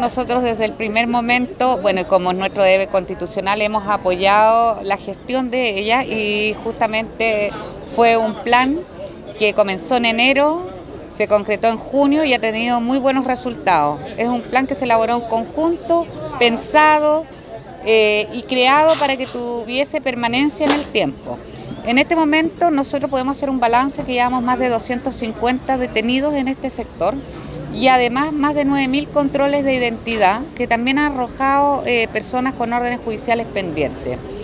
nosotros desde el primer momento, bueno, y como es nuestro deber constitucional, hemos apoyado la gestión de ella y justamente fue un plan que comenzó en enero, se concretó en junio y ha tenido muy buenos resultados. Es un plan que se elaboró en conjunto, pensado y creado para que tuviese permanencia en el tiempo. En este momento nosotros podemos hacer un balance que llevamos más de 250 detenidos en este sector y además más de 9.000 controles de identidad que también han arrojado personas con órdenes judiciales pendientes.